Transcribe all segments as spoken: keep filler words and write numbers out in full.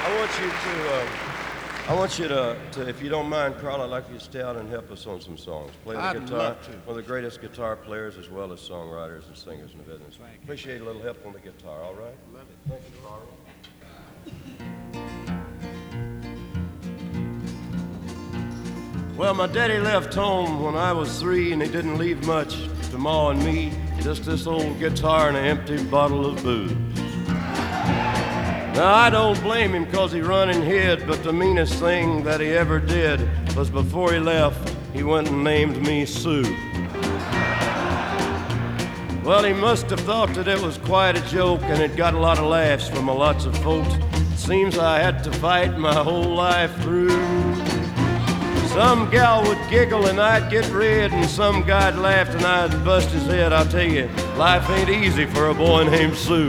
I want you to, um, I want you to, to, if you don't mind, Carl, I'd like you to stay out and help us on some songs. Play the I'd guitar. love to. One of the greatest guitar players as well as songwriters and singers in the business. Thank you. Appreciate a little help on the guitar, all right? Love it. Thank you, Carl. Well, my daddy left home when I was three, and he didn't leave much to Ma and me, just this old guitar and an empty bottle of booze. Now, I don't blame him because he run and hid, but the meanest thing that he ever did was before he left, he went and named me Sue. Well, he must have thought that it was quite a joke, and it got a lot of laughs from a lots of folks. It seems I had to fight my whole life through. Some gal would giggle and I'd get red, and some guy'd laugh and I'd bust his head. I'll tell you, life ain't easy for a boy named Sue.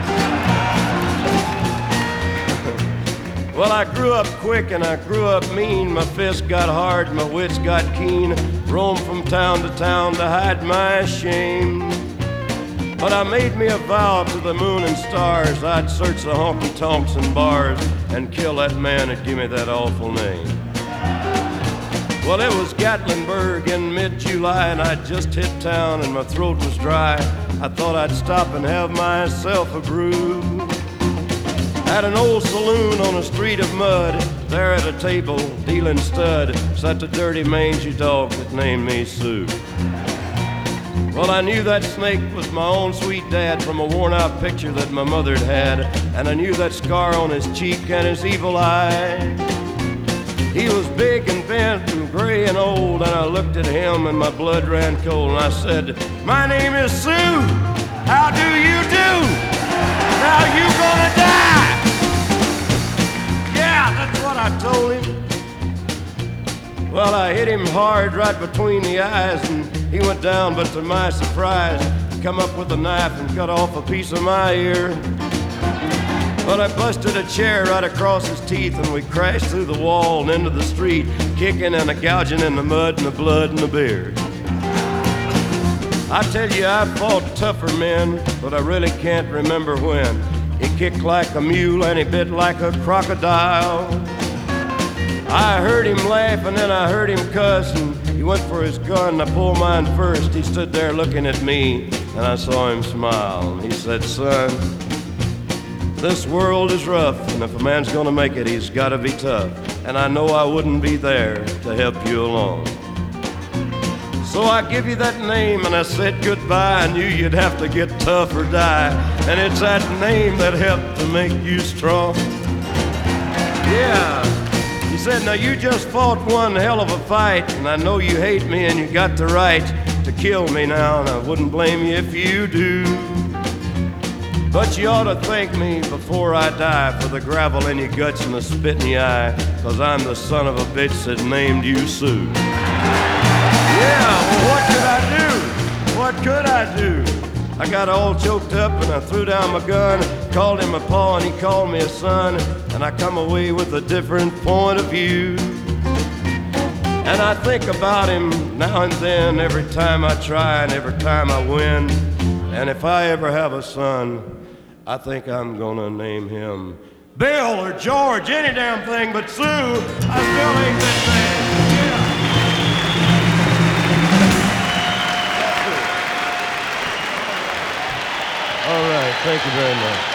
Well, I grew up quick and I grew up mean. My fists got hard, my wits got keen. Roamed from town to town to hide my shame. But I made me a vow to the moon and stars, I'd search the honky-tonks and bars and kill that man that gave me that awful name. Well, it was Gatlinburg in mid-July, and I'd just hit town and my throat was dry. I thought I'd stop and have myself a brew. At an old saloon on a street of mud, there at a table, dealing stud, sat the dirty mangy dog that named me Sue. Well, I knew that snake was my own sweet dad from a worn-out picture that my mother'd had, and I knew that scar on his cheek and his evil eye. He was big and bent and gray and old, and I looked at him and my blood ran cold, and I said, "My name is Sue. How do you do? Now you gonna die." Yeah, that's what I told him. Well, I hit him hard right between the eyes, and he went down, but to my surprise, he come up with a knife and cut off a piece of my ear. Well, I busted a chair right across his teeth, and we crashed through the wall and into the street, kicking and a gouging in the mud and the blood and the beard. I tell you, I fought tougher men, but I really can't remember when. He kicked like a mule and he bit like a crocodile. I heard him laugh and then I heard him cuss, and he went for his gun. I pulled mine first. He stood there looking at me, and I saw him smile. And he said, "Son, this world is rough, and if a man's gonna make it, he's gotta be tough. And I know I wouldn't be there to help you along. So I give you that name, and I said goodbye. I knew you'd have to get tough or die, and it's that name that helped to make you strong." Yeah. He said, "Now you just fought one hell of a fight, and I know you hate me and you got the right to kill me now, and I wouldn't blame you if you do. But you ought to thank me before I die for the gravel in your guts and the spit in your eye, 'cause I'm the son of a bitch that named you Sue." Yeah, well, what could I do? What could I do? I got all choked up and I threw down my gun, called him a paw and he called me a son, and I come away with a different point of view. And I think about him now and then, every time I try and every time I win. And if I ever have a son, I think I'm gonna name him Bill or George, any damn thing but Sue. I still ain't that man. Yeah. All right, thank you very much.